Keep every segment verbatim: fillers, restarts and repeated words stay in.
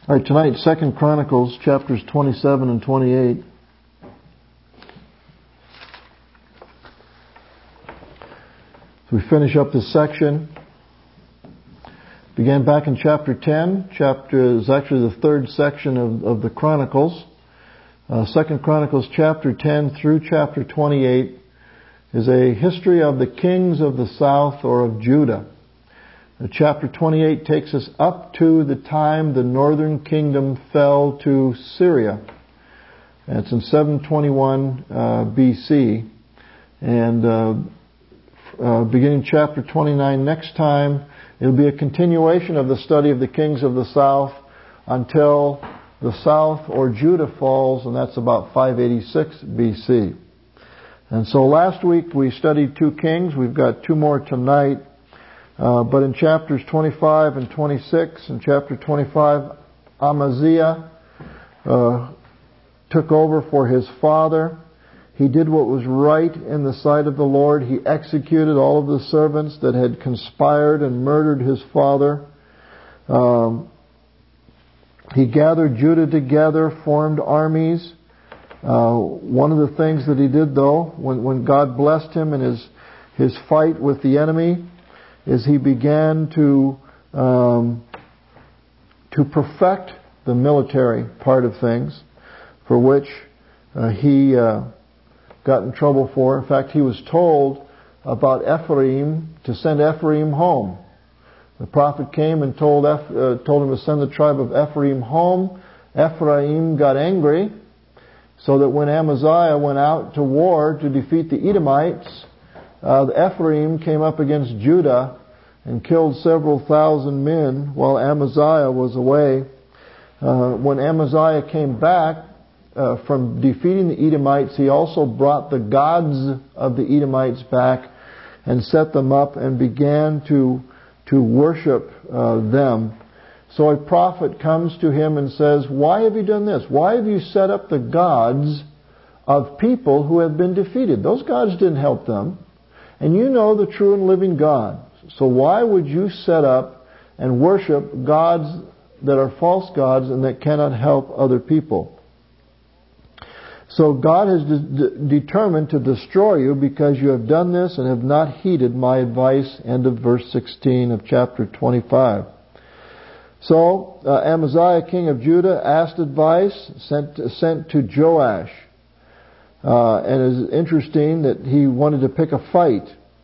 All right, tonight, Second Chronicles, chapters twenty-seven and twenty-eight. So we finish up this section. Began back in chapter ten. Chapter is actually the third section of, of the Chronicles. Uh, Second Chronicles chapter ten through chapter twenty-eight is a history of the kings of the south or of Judah. Uh, chapter twenty-eight takes us up to the time the northern kingdom fell to Syria. And it's in seven twenty-one uh, B C. And uh, uh, beginning chapter twenty-nine next time, it'll be a continuation of the study of the kings of the south until the south or Judah falls, and that's about five eighty-six B C. And so last week we studied two kings. We've got two more tonight. Uh, but in chapters twenty-five and twenty-six, in chapter twenty-five, Amaziah uh, took over for his father. He did what was right in the sight of the Lord. He executed all of the servants that had conspired and murdered his father. Um, he gathered Judah together, formed armies. Uh, one of the things that he did, though, when, when God blessed him in his, his fight with the enemy, is he began to um, to perfect the military part of things, for which uh, he uh, got in trouble for. In fact, he was told about Ephraim to send Ephraim home. The prophet came and told Eph- uh, told him to send the tribe of Ephraim home. Ephraim got angry, so that when Amaziah went out to war to defeat the Edomites, uh, Ephraim came up against Judah and killed several thousand men while Amaziah was away. Uh, when Amaziah came back uh, from defeating the Edomites, he also brought the gods of the Edomites back and set them up and began to to worship uh, them. So a prophet comes to him and says, "Why have you done this? Why have you set up the gods of people who have been defeated? Those gods didn't help them. And you know the true and living God. So why would you set up and worship gods that are false gods and that cannot help other people? So God has de- determined to destroy you because you have done this and have not heeded my advice." End of verse sixteen of chapter twenty-five. So uh, Amaziah, king of Judah, asked advice, sent sent to Joash. Uh, and it's interesting that he wanted to pick a fight.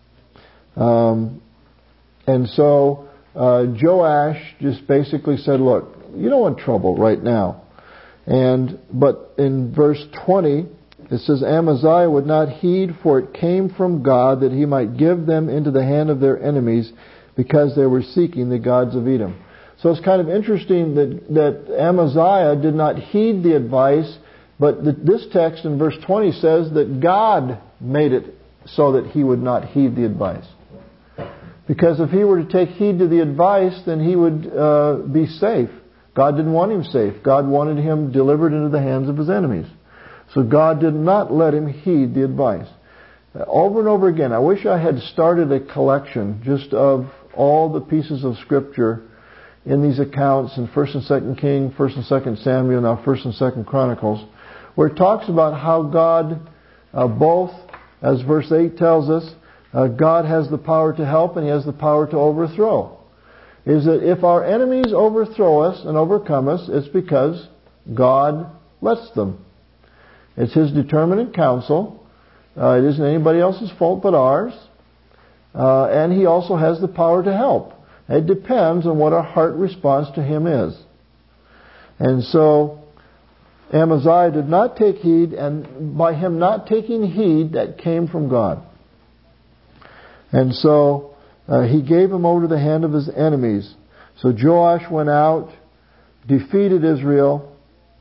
Um, and so uh, Joash just basically said, "Look, you don't want trouble right now." And but in verse twenty, it says, "Amaziah would not heed, for it came from God that he might give them into the hand of their enemies, because they were seeking the gods of Edom." So it's kind of interesting that, that Amaziah did not heed the advice, but the, this text in verse twenty says that God made it so that he would not heed the advice. Because if he were to take heed to the advice, then he would uh, be safe. God didn't want him safe. God wanted him delivered into the hands of his enemies. So God did not let him heed the advice. Uh, over and over again, I wish I had started a collection just of all the pieces of Scripture in these accounts in First and Second Kings, First and Second Samuel, now First and Second Chronicles, where it talks about how God, uh, both, as verse eight tells us, uh, God has the power to help and He has the power to overthrow. Is that if our enemies overthrow us and overcome us, it's because God lets them. It's His determinate counsel. Uh, it isn't anybody else's fault but ours. Uh, and He also has the power to help. It depends on what our heart response to Him is. And so Amaziah did not take heed, and by him not taking heed, that came from God. And so uh, he gave him over to the hand of his enemies. So Joash went out, defeated Israel.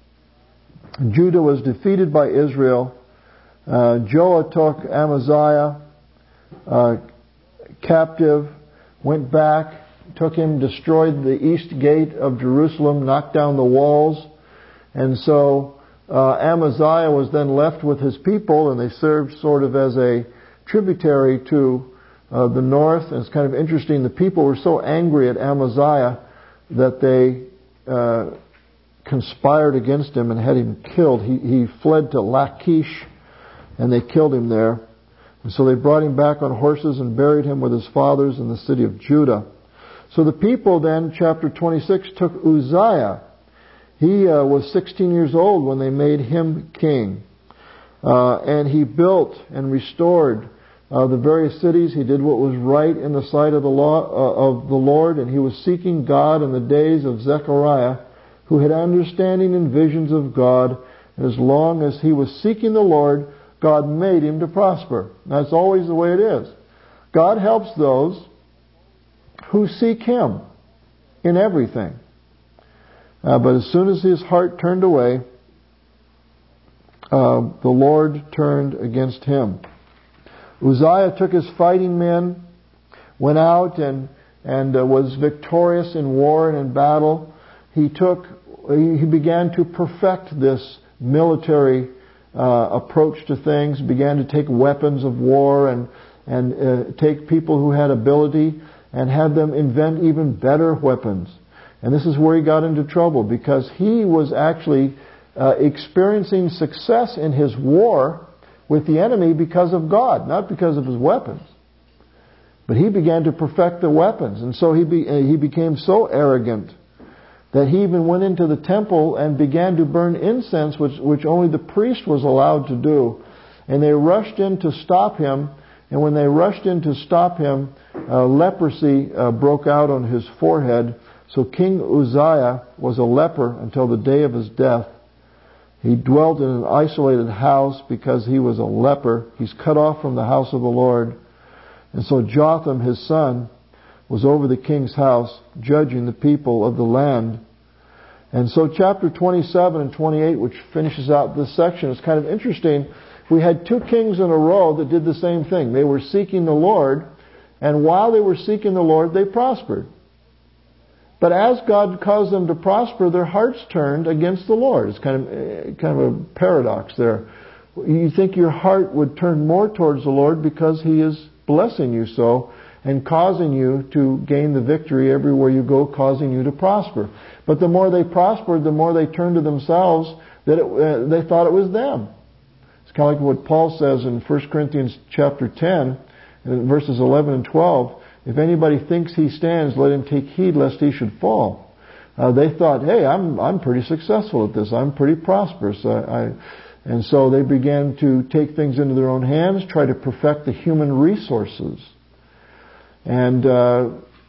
Judah was defeated by Israel. Uh, Joah took Amaziah uh, captive, went back, took him, destroyed the east gate of Jerusalem, knocked down the walls. And so uh, Amaziah was then left with his people, and they served sort of as a tributary to uh, the north. And it's kind of interesting, the people were so angry at Amaziah that they uh, conspired against him and had him killed. He, he fled to Lachish, and they killed him there. And so they brought him back on horses and buried him with his fathers in the city of Judah. So the people then, chapter twenty-six, took Uzziah. He uh, was sixteen years old when they made him king. Uh, and he built and restored uh, the various cities. He did what was right in the sight of the law uh, of the Lord, and he was seeking God in the days of Zechariah, who had understanding and visions of God. And as long as he was seeking the Lord, God made him to prosper. That's always the way it is. God helps those who seek Him in everything. Uh, but as soon as his heart turned away, uh, the Lord turned against him. Uzziah took his fighting men, went out and and uh, was victorious in war and in battle. He took, he began to perfect this military uh, approach to things. Began to take weapons of war and and uh, take people who had ability and have them invent even better weapons. And this is where he got into trouble, because he was actually uh, experiencing success in his war with the enemy because of God, not because of his weapons. But he began to perfect the weapons, and so he be, uh, he became so arrogant that he even went into the temple and began to burn incense, which, which only the priest was allowed to do. And they rushed in to stop him, and when they rushed in to stop him, uh, leprosy uh, broke out on his forehead. So King Uzziah was a leper until the day of his death. He dwelt in an isolated house because he was a leper. He's cut off from the house of the Lord. And so Jotham, his son, was over the king's house, judging the people of the land. And so chapter twenty-seven and twenty-eight, which finishes out this section, is kind of interesting. We had two kings in a row that did the same thing. They were seeking the Lord, and while they were seeking the Lord, they prospered. But as God caused them to prosper, their hearts turned against the Lord. It's kind of kind of a paradox there. You think your heart would turn more towards the Lord because He is blessing you so and causing you to gain the victory everywhere you go, causing you to prosper. But the more they prospered, the more they turned to themselves, that it, uh, they thought it was them. It's kind of like what Paul says in First Corinthians chapter ten, verses eleven and twelve. If anybody thinks he stands, let him take heed lest he should fall. Uh, they thought, hey, I'm I'm pretty successful at this. I'm pretty prosperous. I, I, and so they began to take things into their own hands, try to perfect the human resources. And uh,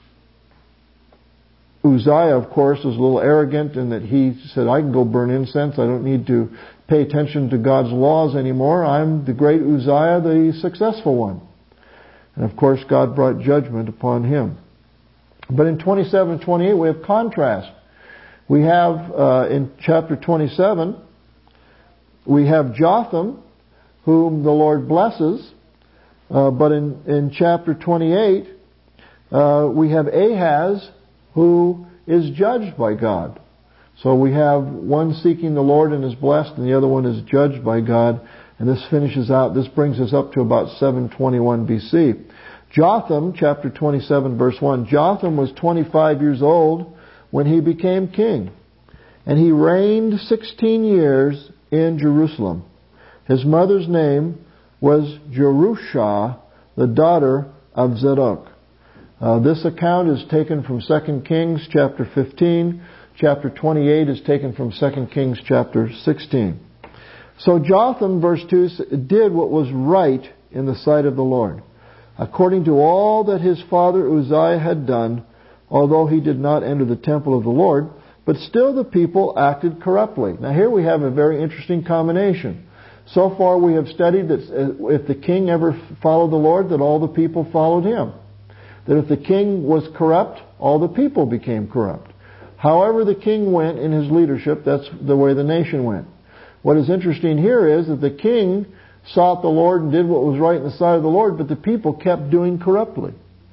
Uzziah, of course, was a little arrogant in that he said, I can go burn incense. I don't need to pay attention to God's laws anymore. I'm the great Uzziah, the successful one. And of course, God brought judgment upon him. But in twenty-seven and twenty-eight, we have contrast. We have, uh, in chapter twenty-seven, we have Jotham, whom the Lord blesses. Uh, but in, in chapter twenty-eight, uh, we have Ahaz, who is judged by God. So we have one seeking the Lord and is blessed, and the other one is judged by God. And this finishes out, this brings us up to about seven twenty-one B C. Jotham, chapter twenty-seven, verse one. Jotham was twenty-five years old when he became king. And he reigned sixteen years in Jerusalem. His mother's name was Jerusha, the daughter of Zadok. Uh, this account is taken from Second Kings chapter fifteen. Chapter twenty-eight is taken from Second Kings chapter sixteen. So Jotham, verse two, did what was right in the sight of the Lord, according to all that his father Uzziah had done, although he did not enter the temple of the Lord, but still the people acted corruptly. Now here we have a very interesting combination. So far we have studied that if the king ever followed the Lord, that all the people followed him. That if the king was corrupt, all the people became corrupt. However the king went in his leadership, that's the way the nation went. What is interesting here is that the king sought the Lord and did what was right in the sight of the Lord, but the people kept doing corruptly.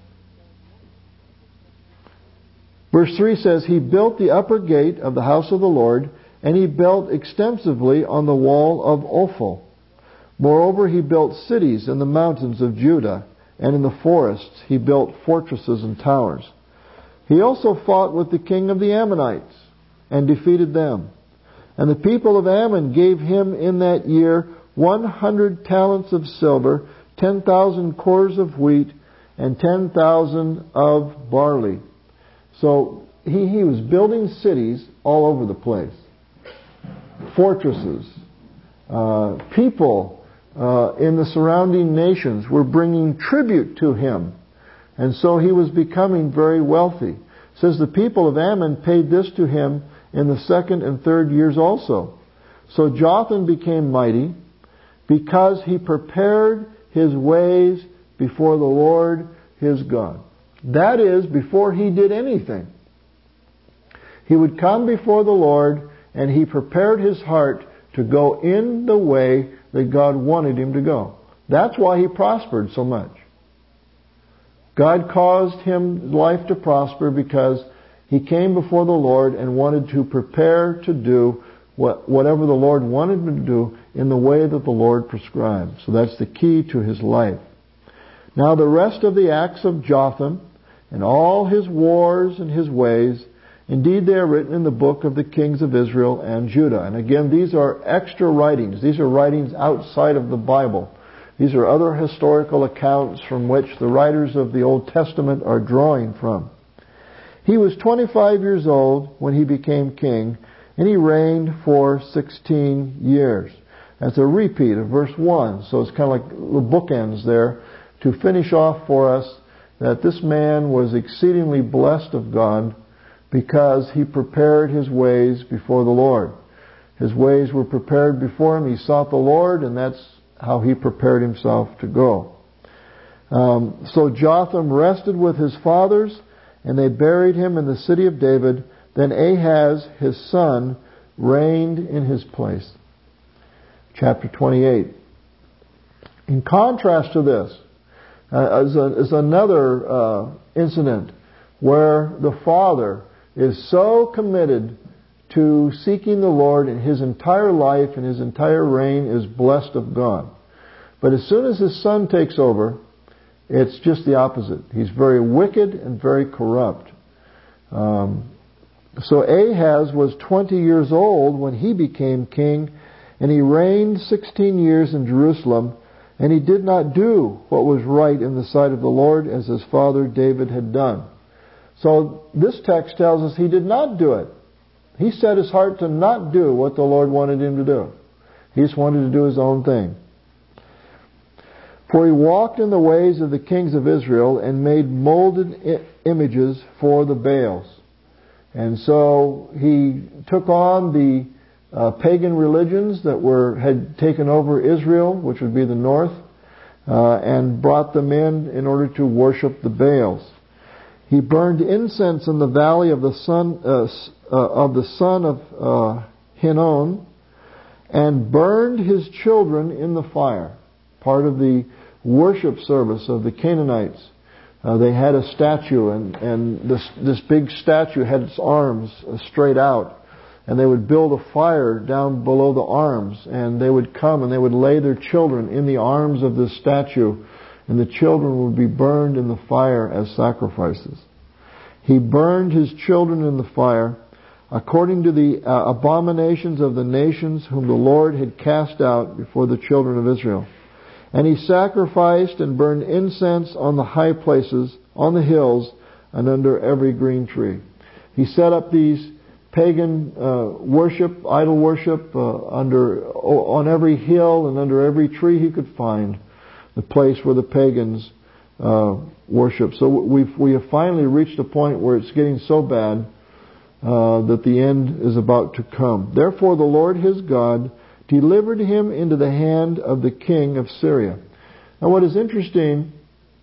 Verse three says, he built the upper gate of the house of the Lord, and he built extensively on the wall of Ophel. Moreover, he built cities in the mountains of Judah, and in the forests he built fortresses and towers. He also fought with the king of the Ammonites, and defeated them. And the people of Ammon gave him in that year one hundred talents of silver, ten thousand cores of wheat, and ten thousand of barley. So he, he was building cities all over the place. Fortresses. Uh, people uh, in the surrounding nations were bringing tribute to him. And so he was becoming very wealthy. It says the people of Ammon paid this to him in the second and third years also. So Jotham became mighty because he prepared his ways before the Lord his God. That is, before he did anything. He would come before the Lord and he prepared his heart to go in the way that God wanted him to go. That's why he prospered so much. God caused him life to prosper because he came before the Lord and wanted to prepare to do what, whatever the Lord wanted him to do in the way that the Lord prescribed. So that's the key to his life. Now the rest of the acts of Jotham and all his wars and his ways, indeed they are written in the book of the kings of Israel and Judah. And again, these are extra writings. These are writings outside of the Bible. These are other historical accounts from which the writers of the Old Testament are drawing from. He was twenty-five years old when he became king, and he reigned for sixteen years. That's a repeat of verse one, so it's kind of like the bookends there to finish off for us that this man was exceedingly blessed of God because he prepared his ways before the Lord. His ways were prepared before him. He sought the Lord, and that's how he prepared himself to go. Um, so Jotham rested with his fathers, and they buried him in the city of David. Then Ahaz, his son, reigned in his place. Chapter twenty-eight. In contrast to this, uh, is, a, is another uh, incident where the father is so committed to seeking the Lord, and his entire life and his entire reign is blessed of God. But as soon as his son takes over, it's just the opposite. He's very wicked and very corrupt. Um, so Ahaz was twenty years old when he became king, and he reigned sixteen years in Jerusalem, and he did not do what was right in the sight of the Lord as his father David had done. So this text tells us he did not do it. He set his heart to not do what the Lord wanted him to do. He just wanted to do his own thing. For he walked in the ways of the kings of Israel and made molded I- images for the Baals. And so he took on the uh, pagan religions that were had taken over Israel, which would be the north, uh, and brought them in in order to worship the Baals. He burned incense in the valley of the son uh, uh, of the son of uh, Hinnom, and burned his children in the fire. Part of the worship service of the Canaanites, uh, they had a statue, and and this this big statue had its arms straight out, and they would build a fire down below the arms, and they would come and they would lay their children in the arms of this statue, and the children would be burned in the fire as sacrifices. He burned his children in the fire, according to the uh, abominations of the nations whom the Lord had cast out before the children of Israel. And he sacrificed and burned incense on the high places, on the hills, and under every green tree. He set up these pagan uh, worship, idol worship, uh, under on every hill and under every tree he could find, the place where the pagans uh, worship. So we've we have finally reached a point where it's getting so bad uh, that the end is about to come. Therefore, the Lord his God delivered him into the hand of the king of Syria. Now, what is interesting,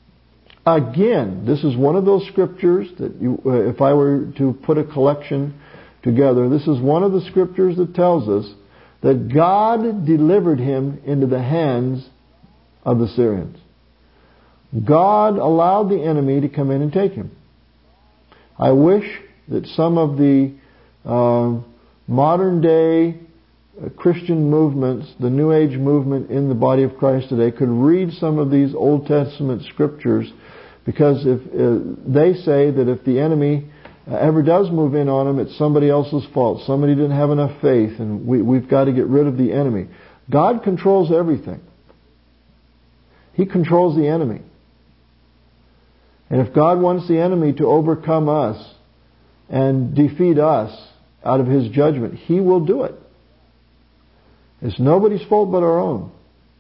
again, this is one of those scriptures that you, uh, if I were to put a collection together, this is one of the scriptures that tells us that God delivered him into the hands of the Syrians. God allowed the enemy to come in and take him. I wish that some of the uh, modern day Christian movements, the New Age movement in the body of Christ today, could read some of these Old Testament scriptures, because if uh, they say that if the enemy ever does move in on them, it's somebody else's fault. Somebody didn't have enough faith, and we, we've got to get rid of the enemy. God controls everything. He controls the enemy. And if God wants the enemy to overcome us and defeat us out of His judgment, He will do it. It's nobody's fault but our own.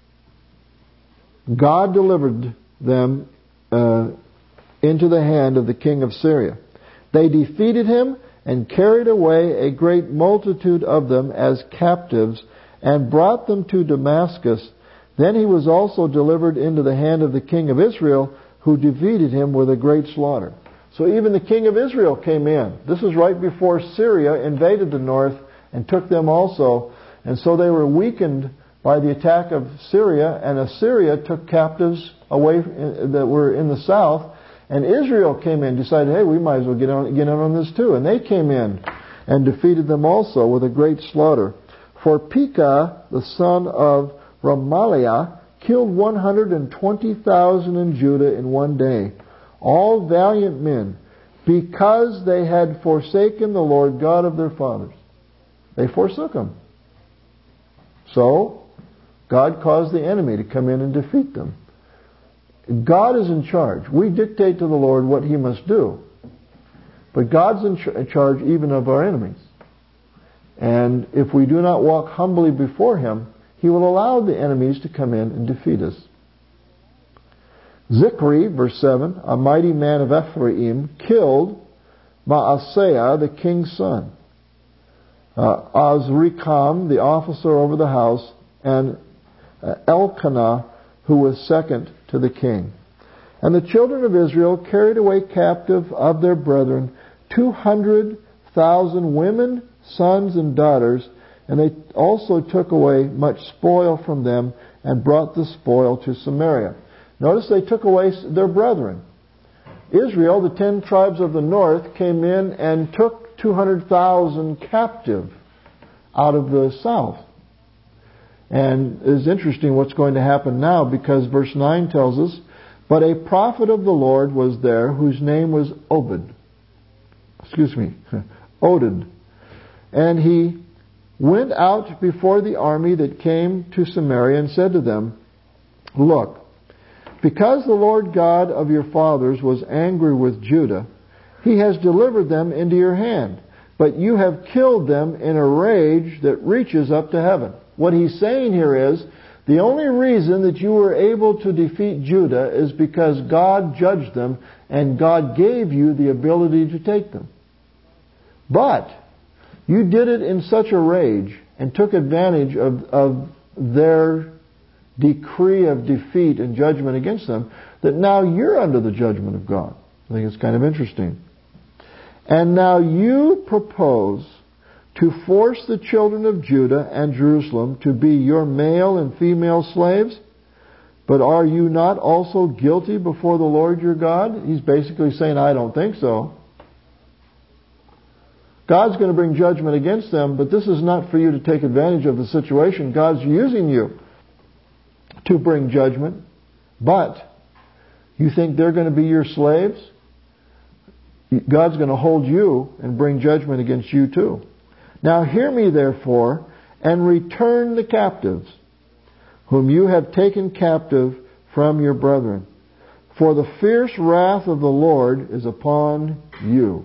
God delivered them uh, into the hand of the king of Syria. They defeated him and carried away a great multitude of them as captives and brought them to Damascus. Then he was also delivered into the hand of the king of Israel, who defeated him with a great slaughter. So even the king of Israel came in. This is right before Syria invaded the north and took them also. And so they were weakened by the attack of Syria, and Assyria took captives away that were in the south. And Israel came in, decided, hey, we might as well get on, get in on this too. And they came in and defeated them also with a great slaughter. For Pekah, the son of Remaliah, killed one hundred twenty thousand in Judah in one day, all valiant men, because they had forsaken the Lord God of their fathers. They forsook Him. So, God caused the enemy to come in and defeat them. God is in charge. We dictate to the Lord what He must do. But God's in ch- charge even of our enemies. And if we do not walk humbly before Him, He will allow the enemies to come in and defeat us. Zikri, verse seven, a mighty man of Ephraim, killed Maaseiah, the king's son, uh, Azrikam, the officer over the house, and uh, Elkanah, who was second to the king. And the children of Israel carried away captive of their brethren two hundred thousand women, sons, and daughters, and they also took away much spoil from them and brought the spoil to Samaria. Notice they took away their brethren. Israel, the ten tribes of the north, came in and took two hundred thousand captive out of the south. And it's interesting what's going to happen now, because verse nine tells us, but a prophet of the Lord was there whose name was Obed. Excuse me, Oded. And he went out before the army that came to Samaria and said to them, look, because the Lord God of your fathers was angry with Judah, He has delivered them into your hand. But you have killed them in a rage that reaches up to heaven. What he's saying here is, the only reason that you were able to defeat Judah is because God judged them and God gave you the ability to take them. But you did it in such a rage and took advantage of, of their decree of defeat and judgment against them that now you're under the judgment of God. I think it's kind of interesting. And now you propose to force the children of Judah and Jerusalem to be your male and female slaves? But are you not also guilty before the Lord your God? He's basically saying, I don't think so. God's going to bring judgment against them, but this is not for you to take advantage of the situation. God's using you to bring judgment. But you think they're going to be your slaves? God's going to hold you and bring judgment against you too. Now hear me therefore, and return the captives, whom you have taken captive from your brethren. For the fierce wrath of the Lord is upon you.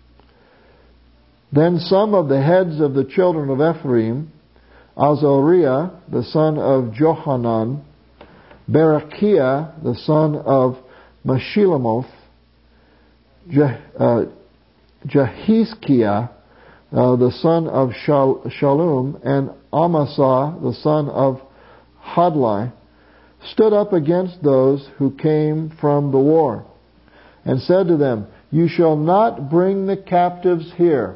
Then some of the heads of the children of Ephraim, Azariah, the son of Johanan, Berechiah, the son of Meshillemoth, Je- uh, Jehiskiah, uh, the son of Shal- Shallum, and Amasa, the son of Hadlai, stood up against those who came from the war, and said to them, you shall not bring the captives here.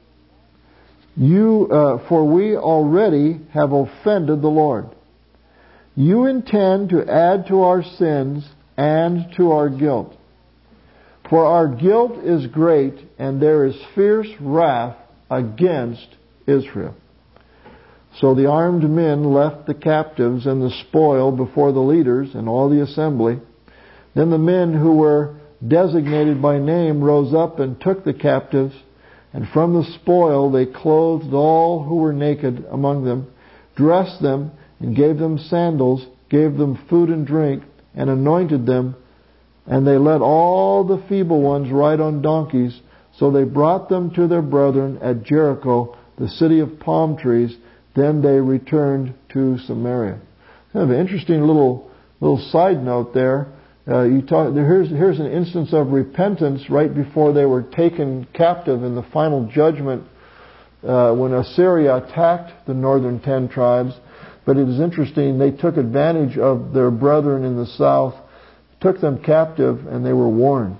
You, uh, for we already have offended the Lord. You intend to add to our sins and to our guilt. For our guilt is great, and there is fierce wrath against Israel. So the armed men left the captives and the spoil before the leaders and all the assembly. Then the men who were designated by name, rose up and took the captives, and from the spoil they clothed all who were naked among them, dressed them, and gave them sandals, gave them food and drink, and anointed them. And they let all the feeble ones ride on donkeys. So they brought them to their brethren at Jericho, the city of palm trees. Then they returned to Samaria. Kind of an interesting little little side note there. Uh, you talk, here's, here's an instance of repentance right before they were taken captive in the final judgment uh, when Assyria attacked the northern ten tribes. But it is interesting, they took advantage of their brethren in the south, took them captive, and they were warned.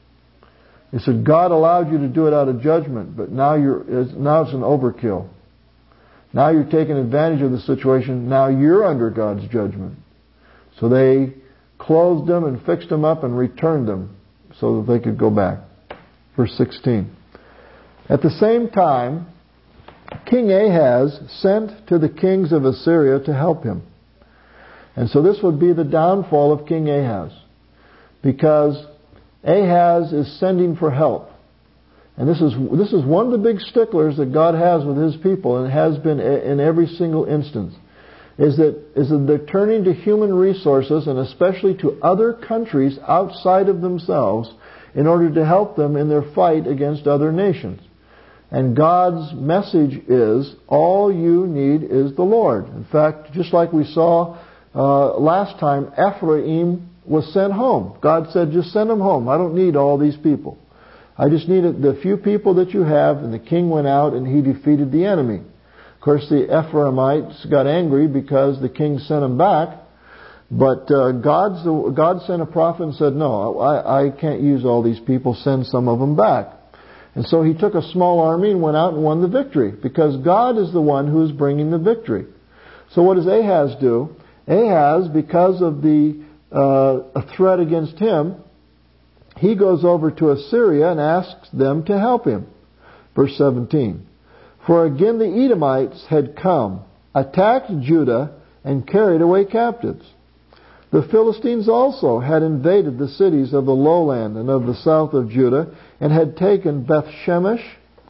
He said, God allowed you to do it out of judgment, but now you're now it's an overkill. Now you're taking advantage of the situation. Now you're under God's judgment. So they clothed them and fixed them up and returned them so that they could go back. Verse sixteen. At the same time, King Ahaz sent to the kings of Assyria to help him. And so this would be the downfall of King Ahaz, because Ahaz is sending for help. And this is this is one of the big sticklers that God has with His people, and it has been in every single instance, is that is that they're turning to human resources, and especially to other countries outside of themselves, in order to help them in their fight against other nations. And God's message is, all you need is the Lord. In fact, just like we saw uh, last time, Ephraim was sent home. God said, just send them home. I don't need all these people. I just need the few people that you have. And the king went out and he defeated the enemy. Of course, the Ephraimites got angry because the king sent them back. But uh, God's, God sent a prophet and said, no, I, I can't use all these people. Send some of them back. And so he took a small army and went out and won the victory, because God is the one who is bringing the victory. So what does Ahaz do? Ahaz, because of the uh, a threat against him, he goes over to Assyria and asks them to help him. Verse seventeen. For again the Edomites had come, attacked Judah, and carried away captives. The Philistines also had invaded the cities of the lowland and of the south of Judah, and had taken Beth-Shemesh,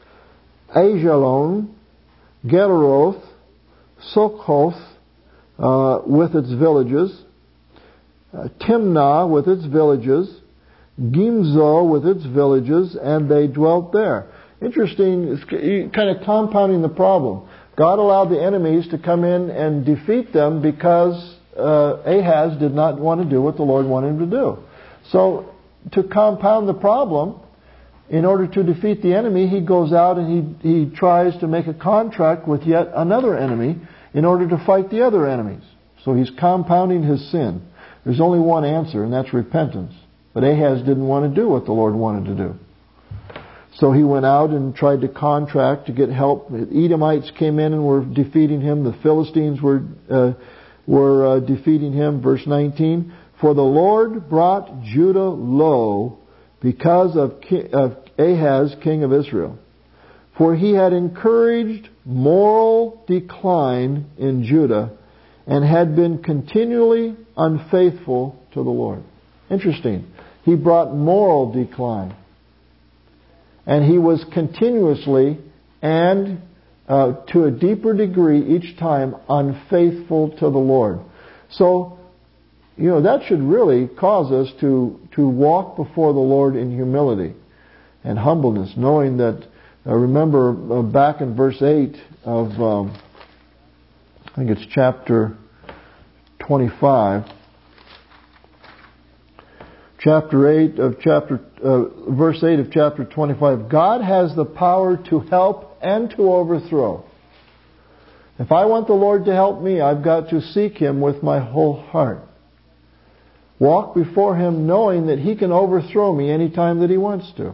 Ajalon, Gederoth, Sukkoth uh, with its villages, uh, Timnah with its villages, Gimzo with its villages, and they dwelt there. Interesting, kind of compounding the problem. God allowed the enemies to come in and defeat them because uh, Ahaz did not want to do what the Lord wanted him to do. So, to compound the problem, in order to defeat the enemy, he goes out and he, he tries to make a contract with yet another enemy in order to fight the other enemies. So he's compounding his sin. There's only one answer, and that's repentance. But Ahaz didn't want to do what the Lord wanted to do. So he went out and tried to contract to get help. The Edomites came in and were defeating him. The Philistines were uh, were uh, defeating him. Verse nineteen. For the Lord brought Judah low because of, Ki- of Ahaz, king of Israel. For he had encouraged moral decline in Judah, and had been continually unfaithful to the Lord. Interesting. He brought moral decline. And he was continuously and uh, to a deeper degree each time unfaithful to the Lord. So, you know, that should really cause us to, to walk before the Lord in humility and humbleness, knowing that, uh, remember uh, back in verse eight of, um, I think it's chapter twenty-five, chapter eight of chapter, uh, verse eight of chapter twenty-five, God has the power to help and to overthrow. If I want the Lord to help me, I've got to seek Him with my whole heart. Walk before Him knowing that He can overthrow me anytime that He wants to.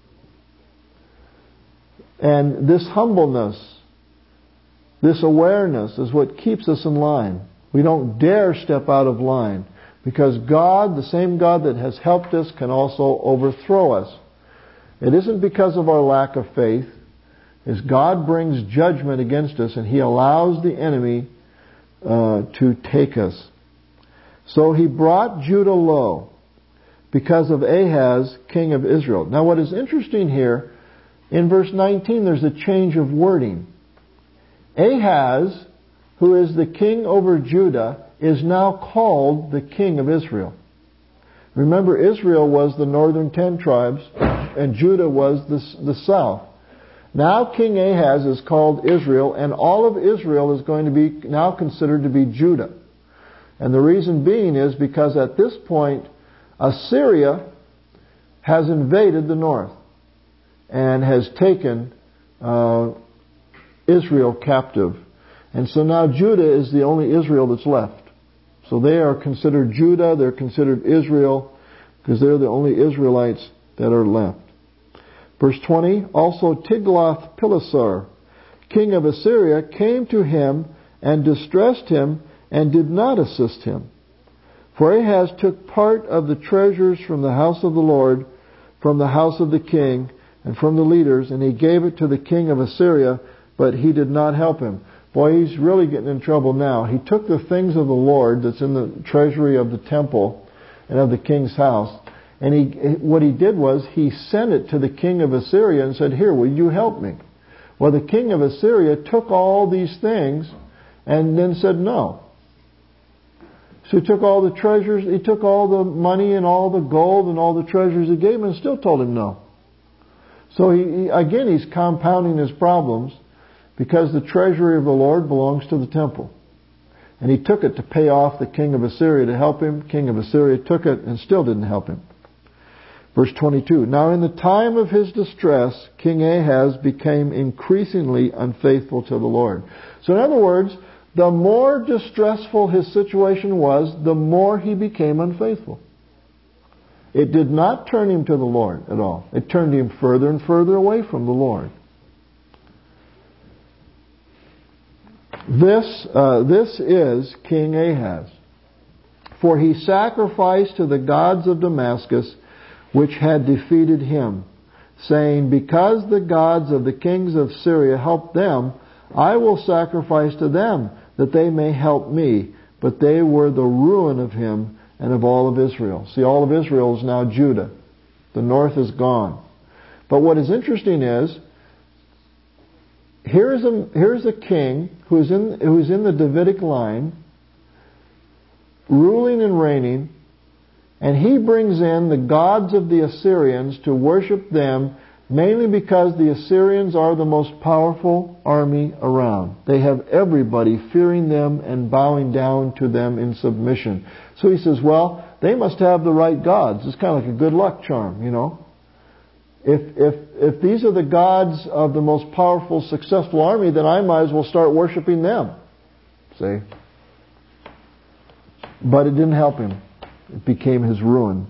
And this humbleness, this awareness is what keeps us in line. We don't dare step out of line, because God, the same God that has helped us, can also overthrow us. It isn't because of our lack of faith. As God brings judgment against us, and He allows the enemy uh, to take us. So He brought Judah low, because of Ahaz, king of Israel. Now what is interesting here, in verse nineteen there's a change of wording. Ahaz, who is the king over Judah, is now called the king of Israel. Remember, Israel was the northern ten tribes, and Judah was the, the south. Now King Ahaz is called Israel, and all of Israel is going to be now considered to be Judah. And the reason being is because at this point, Assyria has invaded the north and has taken uh, Israel captive. And so now Judah is the only Israel that's left. So they are considered Judah, they're considered Israel, because they're the only Israelites that are left. Verse twenty, also Tiglath-Pileser, king of Assyria, came to him and distressed him and did not assist him. For Ahaz took part of the treasures from the house of the Lord, from the house of the king, and from the leaders, and he gave it to the king of Assyria, but he did not help him. Boy, he's really getting in trouble now. He took the things of the Lord that's in the treasury of the temple and of the king's house, and he, what he did was he sent it to the king of Assyria and said, here, will you help me? Well, the king of Assyria took all these things and then said no. So he took all the treasures, he took all the money and all the gold and all the treasures he gave him and still told him no. So he, he, again, he's compounding his problems because the treasury of the Lord belongs to the temple. And he took it to pay off the king of Assyria to help him. King of Assyria took it and still didn't help him. Verse twenty-two, now in the time of his distress, King Ahaz became increasingly unfaithful to the Lord. So in other words, the more distressful his situation was, the more he became unfaithful. It did not turn him to the Lord at all. It turned him further and further away from the Lord. This, uh, this is King Ahaz. For he sacrificed to the gods of Damascus, which had defeated him, saying, because the gods of the kings of Syria helped them, I will sacrifice to them, that they may help me. But they were the ruin of him and of all of Israel. See, all of Israel is now Judah. The north is gone. But what is interesting is, here's a, here's a king who's in, who's in the Davidic line, ruling and reigning, and he brings in the gods of the Assyrians to worship them, mainly because the Assyrians are the most powerful army around. They have everybody fearing them and bowing down to them in submission. So he says, well, they must have the right gods. It's kind of like a good luck charm, you know. If if if these are the gods of the most powerful, successful army, then I might as well start worshiping them. See? But it didn't help him. It became his ruin.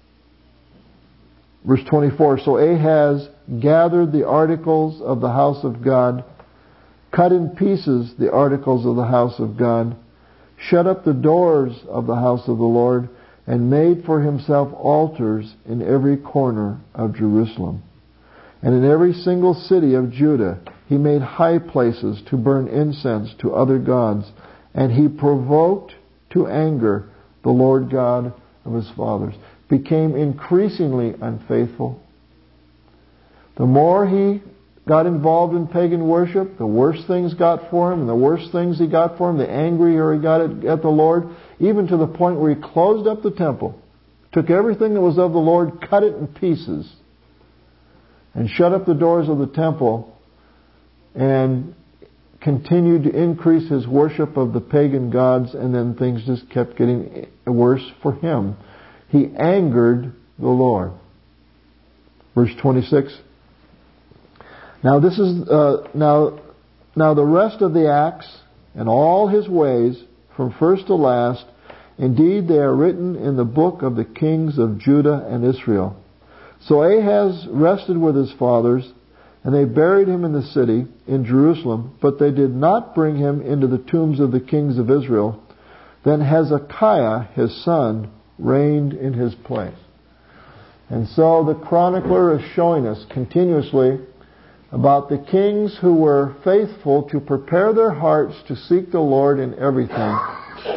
Verse twenty-four, so Ahaz gathered the articles of the house of God, cut in pieces the articles of the house of God, shut up the doors of the house of the Lord, and made for himself altars in every corner of Jerusalem. And in every single city of Judah he made high places to burn incense to other gods, and he provoked to anger the Lord God of his fathers. Became increasingly unfaithful. The more he got involved in pagan worship, the worse things got for him, and the worse things he got for him, the angrier he got at, at the Lord, even to the point where he closed up the temple, took everything that was of the Lord, cut it in pieces, and shut up the doors of the temple, and continued to increase his worship of the pagan gods, and then things just kept getting worse for him. He angered the Lord. Verse twenty-six. Now this is uh, now now the rest of the acts and all his ways from first to last, indeed they are written in the book of the kings of Judah and Israel. So Ahaz rested with his fathers, and they buried him in the city in Jerusalem, but they did not bring him into the tombs of the kings of Israel. Then Hezekiah his son reigned in his place. And so the chronicler is showing us continuously about the kings who were faithful to prepare their hearts to seek the Lord in everything.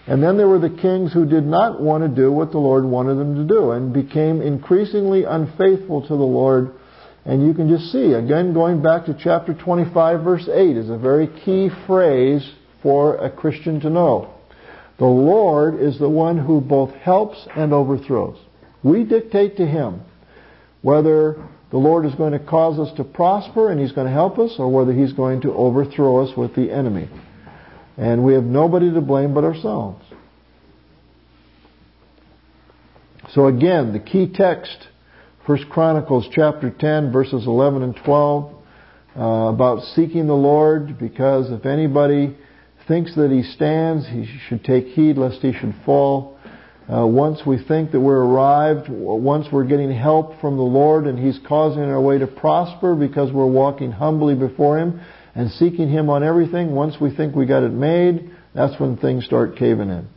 And then there were the kings who did not want to do what the Lord wanted them to do and became increasingly unfaithful to the Lord. And you can just see, again, going back to chapter twenty-five, verse eight is a very key phrase for a Christian to know. The Lord is the one who both helps and overthrows. We dictate to Him whether the Lord is going to cause us to prosper and He's going to help us, or whether He's going to overthrow us with the enemy. And we have nobody to blame but ourselves. So again, the key text, First Chronicles chapter ten, verses eleven and twelve, uh, about seeking the Lord, because if anybody thinks that he stands, he should take heed lest he should fall. Uh, once we think that we're arrived, once we're getting help from the Lord and He's causing our way to prosper because we're walking humbly before Him and seeking Him on everything, once we think we got it made, that's when things start caving in.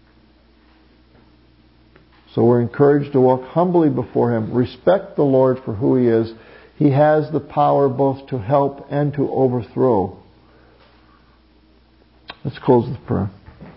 So we're encouraged to walk humbly before Him, respect the Lord for who He is. He has the power both to help and to overthrow. Let's close with prayer.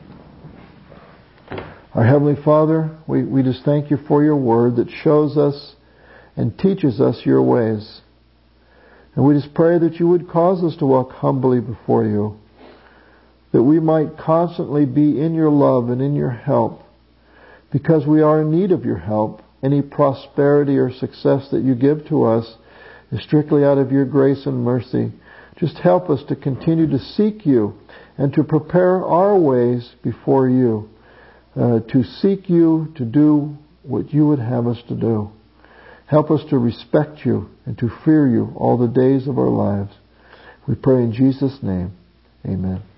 Our Heavenly Father, we, we just thank You for Your Word that shows us and teaches us Your ways. And we just pray that You would cause us to walk humbly before You, that we might constantly be in Your love and in Your help, because we are in need of Your help. Any prosperity or success that You give to us is strictly out of Your grace and mercy. Just help us to continue to seek You and to prepare our ways before You, uh, to seek You, to do what You would have us to do. Help us to respect You and to fear You all the days of our lives. We pray in Jesus' name. Amen.